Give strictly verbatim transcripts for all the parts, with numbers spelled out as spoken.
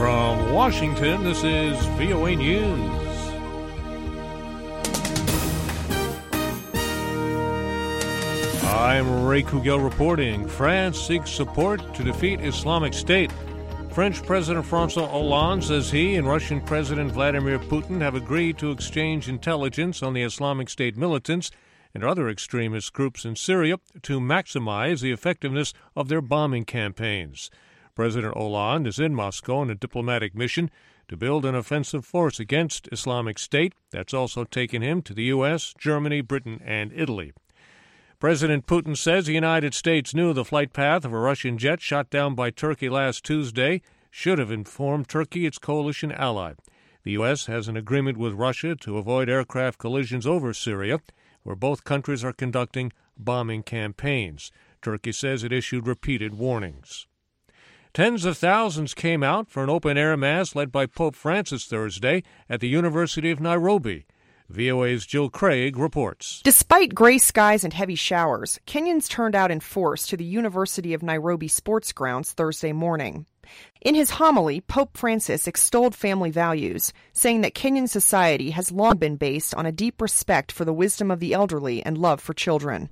From Washington, this is V O A News. I'm Ray Kugel reporting. France seeks support to defeat Islamic State. French President François Hollande says he and Russian President Vladimir Putin have agreed to exchange intelligence on the Islamic State militants and other extremist groups in Syria to maximize the effectiveness of their bombing campaigns. President Hollande is in Moscow on a diplomatic mission to build an offensive force against Islamic State. That's also taken him to the U S, Germany, Britain, and Italy. President Putin says the United States knew the flight path of a Russian jet shot down by Turkey last Tuesday should have informed Turkey, its coalition ally. The U S has an agreement with Russia to avoid aircraft collisions over Syria, where both countries are conducting bombing campaigns. Turkey says it issued repeated warnings. Tens of thousands came out for an open-air mass led by Pope Francis Thursday at the University of Nairobi. V O A's Jill Craig reports. Despite gray skies and heavy showers, Kenyans turned out in force to the University of Nairobi sports grounds Thursday morning. In his homily, Pope Francis extolled family values, saying that Kenyan society has long been based on a deep respect for the wisdom of the elderly and love for children.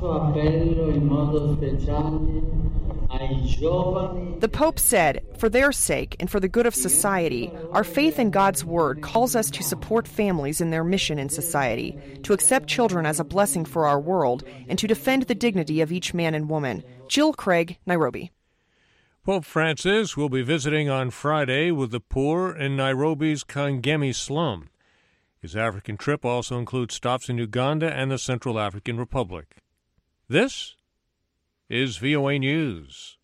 The Pope said, "For their sake and for the good of society, our faith in God's Word calls us to support families in their mission in society, to accept children as a blessing for our world, and to defend the dignity of each man and woman." Jill Craig, Nairobi. Pope Francis will be visiting on Friday with the poor in Nairobi's Kangemi slum. His African trip also includes stops in Uganda and the Central African Republic. This is V O A News.